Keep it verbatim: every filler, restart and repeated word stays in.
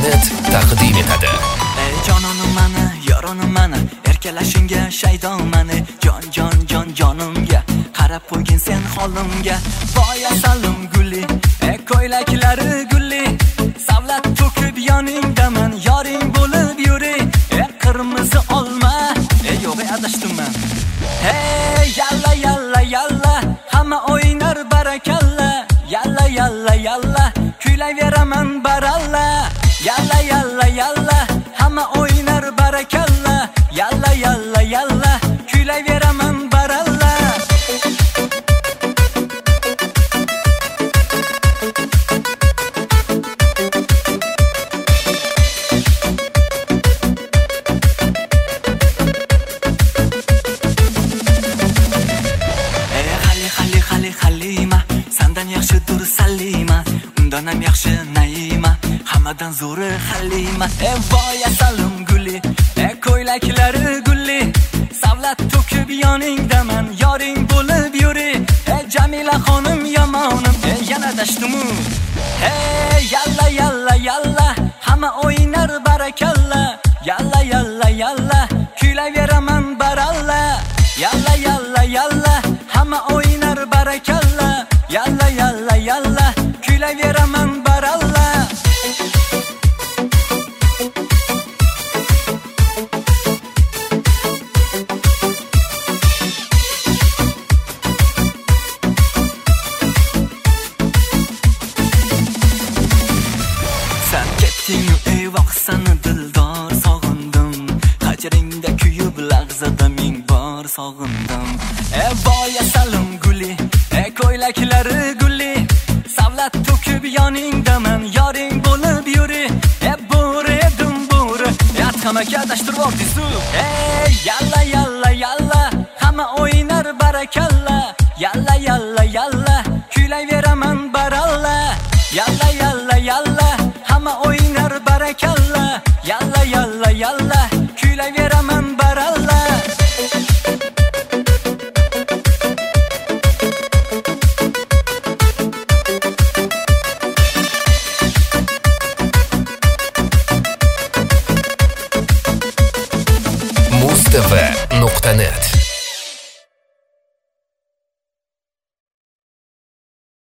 net taqdim etadi. Ey jononim mani, yoronim mani, erkalashingga shaydon mani, jon jon jon jonimga qarab qo'ygin sen holimga. Voy asalim guli, ey ko'ylaklari gulli, savlat to'kib yoningdaman, yoring bo'lib yuri. Ey qirmizi olma, ey yo'q adashdim. Hey yalla yalla yalla, hamma o'ynar barakalla. Yalla yalla yalla, kuylayveraman baralla. Yalla yalla yalla, hamma o'ynar barakalla. Yalla yalla yalla, kuylayveraman baralla. Halima, sandan yaxshidir Salima, undan ham yaxshi Naima, hammadan zo'ri Halima. Ey voy asalim guli, ey ko'ylaklari gulli, savlat to'kib yoningdaman, yoring bo'lib yuri. Ey Jamila xonim yomonim, ey yana dashtumu. Hey yalla yalla yalla, hamma o'ynar barakalla. Yalla yalla yalla, kuylayveraman baralla. Yalla yalla yalla, hamma o'ynar barakalla. Yalla yalla yalla, kuylayveraman baralla. Sen ketding ey vaqsani dildor, sog'indim. Hajringda kuyib lahzada ming bor sog'indim. Ey voy asalim guli, ey ko'ylaklari gulli, savlat to'kib yoningdaman, yoring bo'lib yuri. Ey bo'ri edim bo'ri, yatqamaga adashtirib oldisu. Ey yalla yalla yalla, hamma o'ynar barakalla. Yalla yalla yalla, kuylayveraman baralla. Yalla yalla yalla, hamma o'ynar barakalla.